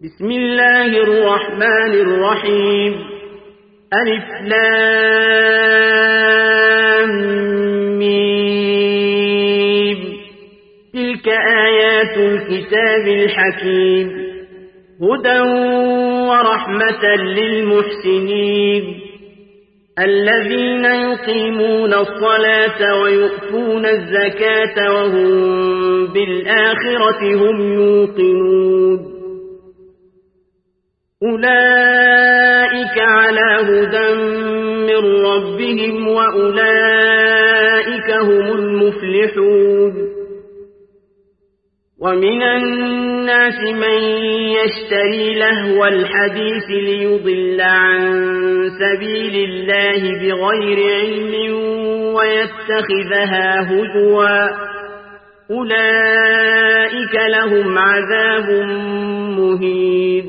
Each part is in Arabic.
بسم الله الرحمن الرحيم ألف لام ميم تلك آيات الكتاب الحكيم هدى ورحمة للمحسنين الذين يقيمون الصلاة ويؤتون الزكاة وهم بالآخرة هم يوقنون أولئك على هدى من ربهم وأولئك هم المفلحون ومن الناس من يشتري لهو الحديث ليضل عن سبيل الله بغير علم ويتخذها هزوا أولئك لهم عذاب مهين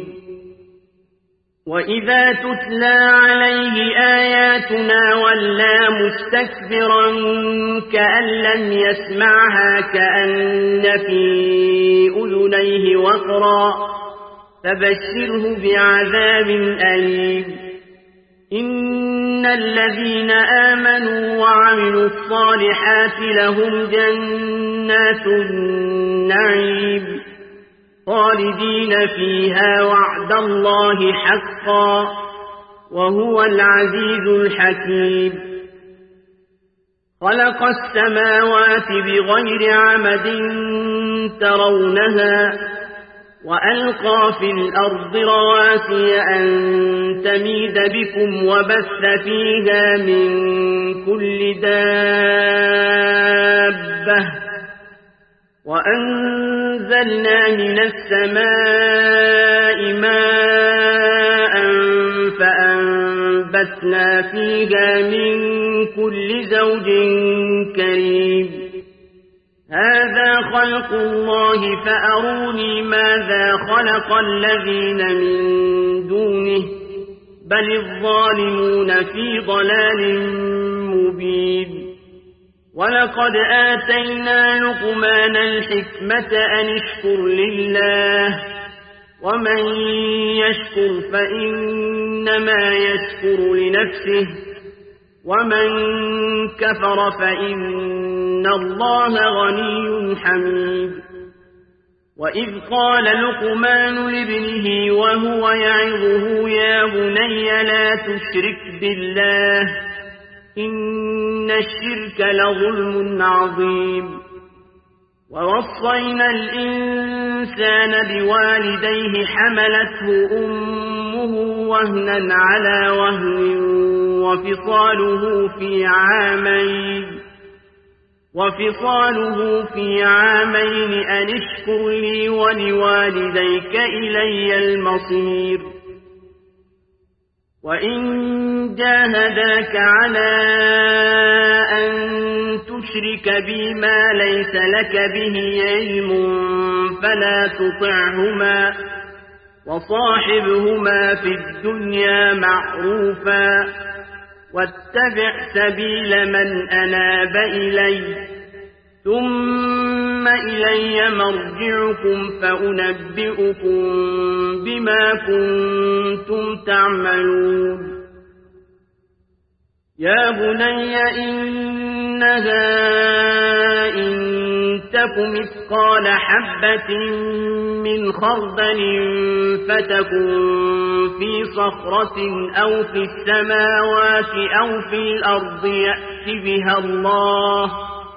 وإذا تتلى عليه آياتنا ولى مستكبرا كأن لم يسمعها كأن في أذنيه وقرا فبشره بعذاب أليم إن الذين آمنوا وعملوا الصالحات لهم جنات النعيم خالدين فيها وعد الله حقا وهو العزيز الحكيم خلق السماوات بغير عمد ترونها وألقى في الأرض رواسي أن تميد بكم وبث فيها من كل دابة وأنزلنا من السماء ماء فأنبتنا فيها من كل زوج كريم هذا خلق الله فأروني ماذا خلق الذين من دونه بل الظالمون في ضلال مبين ولقد آتينا لقمان الحكمة أن اشكر لله ومن يشكر فإنما يشكر لنفسه ومن كفر فإن الله غني حميد وإذ قال لقمان لابنه وهو يعظه يا بني لا تشرك بالله إن الشرك لظلم عظيم ووصينا الإنسان بوالديه حملته أمه وهنا على وهن وفصاله في عامين أن اشكر لي ولوالديك إلي المصير وإن جاهداك على أن تشرك بي ما ليس لك به علم فلا تطعهما وصاحبهما في الدنيا معروفا واتبع سبيل من أناب إلي ثم إلي مرجعكم فأنبئكم بما كنتم تعملون يا بني إنها إن تك مثقال حبة من خردل فتكن في صخرة أو في السماوات أو في الأرض يأت بها الله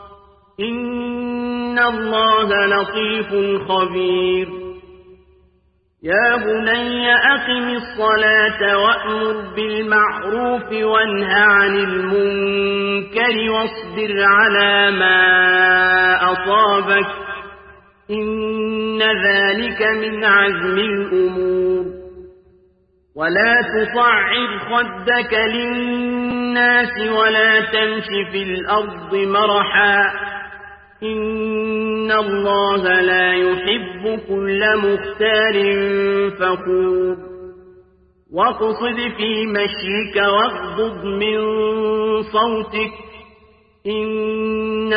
إن الله لطيف خبير يا بني أقم الصلاة وأمر بالمعروف وانه عن المنكر واصبر على ما أصابك إن ذلك من عزم الأمور ولا تصعر خدك للناس ولا تمش في الأرض مرحا إن الله لا يحب كل مختال فخور واقصد في مشيك واغضض من صوتك إن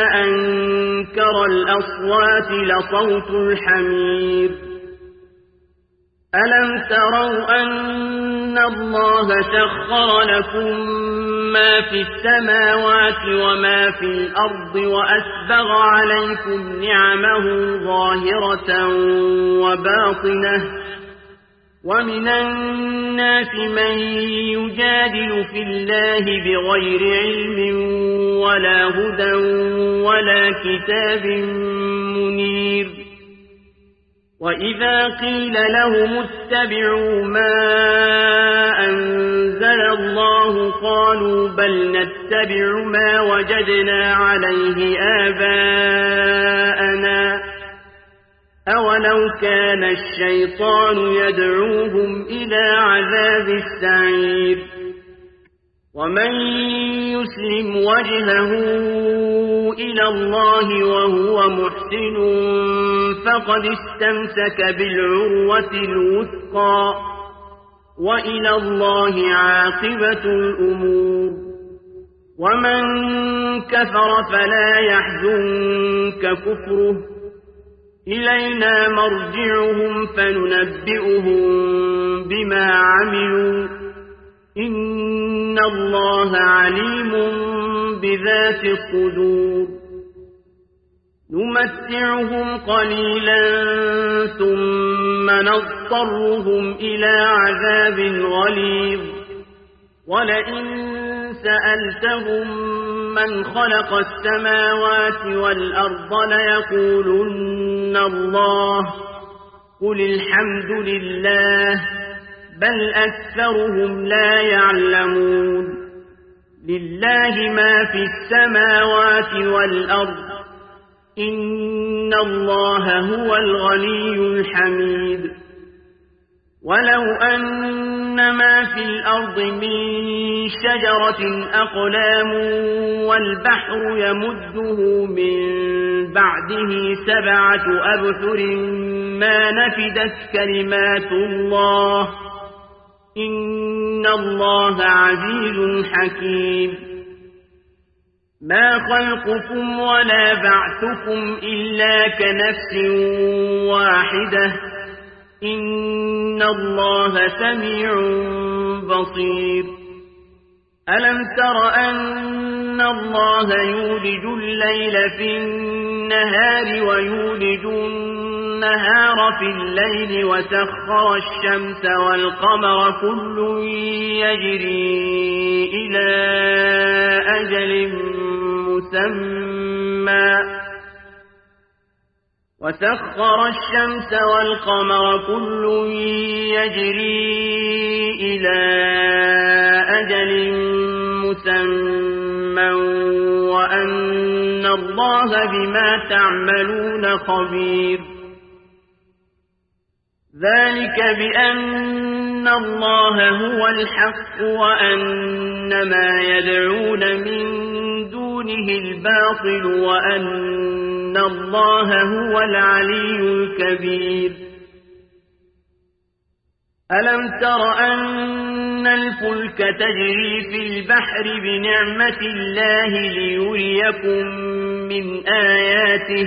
أنكر الأصوات لصوت الحمير ألم تروا أن الله سخر لكم ما في السماوات وما في الأرض وأسبغ عليكم نعمه ظاهرة وباطنة ومن الناس من يجادل في الله بغير علم ولا هدى ولا كتاب منير وإذا قيل لهم اتبعوا ما أنزل الله قالوا بل نتبع ما وجدنا عليه آباءنا أولو كان الشيطان يدعوهم إلى عذاب السعير ومن يسلم وجهه إلى الله وهو محسن فقد استمسك بالعروة الوثقى وإلى الله عاقبة الأمور ومن كفر فلا يحزنك كفره إلينا مرجعهم فننبئهم بما عملوا إن الله عليم بذات الصدور نمتعهم قليلا ثم نضطرهم إلى عذاب غليظ ولئن سألتهم من خلق السماوات والأرض ليقولن الله قل الحمد لله بل أكثرهم لا يعلمون لله ما في السماوات والأرض إن الله هو الغني الحميد ولو أن ما في الأرض من شجرة أقلام والبحر يمده من بعده 7 أبحر ما نفدت كلمات الله إن الله عزيز حكيم ما خلقكم ولا بعثكم إلا كنفس واحدة إن الله سميع بصير ألم تر أن الله يولج الليل في النهار ويولج النهار في الليل وسخر الشمس والقمر كل يجري إلى أجل مسمى وسخر الشمس والقمر كل يجري إلى أجل مسمى وأن الله بما تعملون خبير ذلك بأن الله هو الحق وأن ما يدعون من دونه الباطل وأن الله هو العلي الكبير ألم تر أن الفلك تجري في البحر بنعمة الله ليريكم من آياته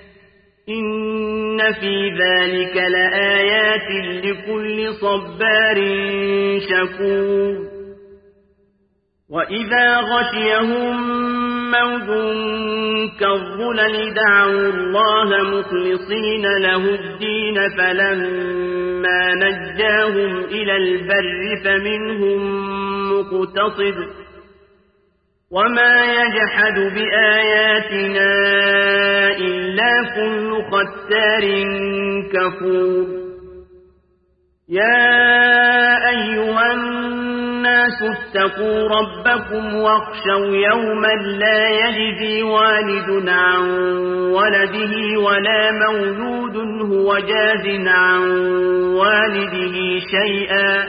إن في ذلك لآيات لكل صبار شكور وإذا غشيهم موج كالظلل دعوا الله مخلصين له الدين فلما نجاهم إلى البر فمنهم مقتصد وما يجحد بآياتنا إلا كل ختار كفور يا أيها الناس اتقوا ربكم واخشوا يوما لا يجزي والد عن ولده ولا مولود هو جاز عن والده شيئا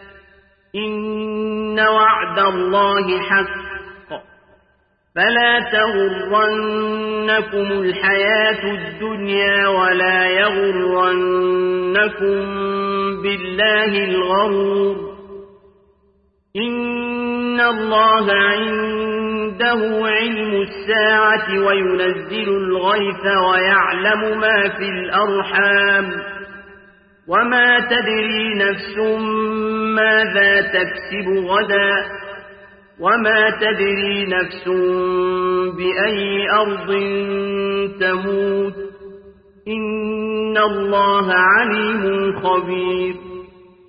إن وعد الله حق فلا تغرنكم الحياة الدنيا ولا يغرنكم بالله الغرور إن الله عنده علم الساعة وينزل الغيث ويعلم ما في الأرحام وما تدري نفس ماذا تكسب غدا وما تدري نفس بأي أرض تموت إن الله عليم خبير